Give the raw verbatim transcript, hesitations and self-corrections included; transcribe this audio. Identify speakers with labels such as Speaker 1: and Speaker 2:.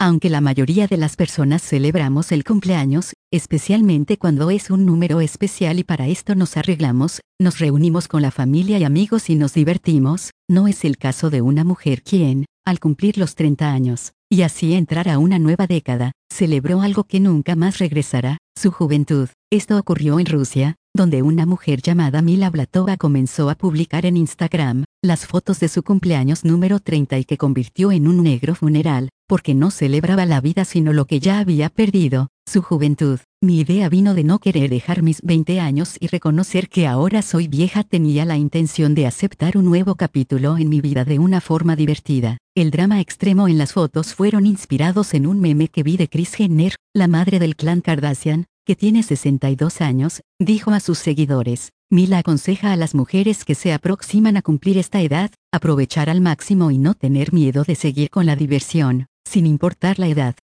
Speaker 1: Aunque la mayoría de las personas celebramos el cumpleaños, especialmente cuando es un número especial y para esto nos arreglamos, nos reunimos con la familia y amigos y nos divertimos, no es el caso de una mujer quien, al cumplir los treinta años, y así entrar a una nueva década, celebró algo que nunca más regresará, su juventud. Esto ocurrió en Rusia, donde una mujer llamada Mila Blatova comenzó a publicar en Instagram las fotos de su cumpleaños número treinta y que convirtió en un negro funeral, porque no celebraba la vida sino lo que ya había perdido, su juventud. Mi idea vino de no querer dejar mis veinte años y reconocer que ahora soy vieja. Tenía la intención de aceptar un nuevo capítulo en mi vida de una forma divertida. El drama extremo en las fotos fueron inspirados en un meme que vi de Kris Jenner, la madre del clan Kardashian, que tiene sesenta y dos años, dijo a sus seguidores. Mila aconseja a las mujeres que se aproximan a cumplir esta edad, aprovechar al máximo y no tener miedo de seguir con la diversión, sin importar la edad.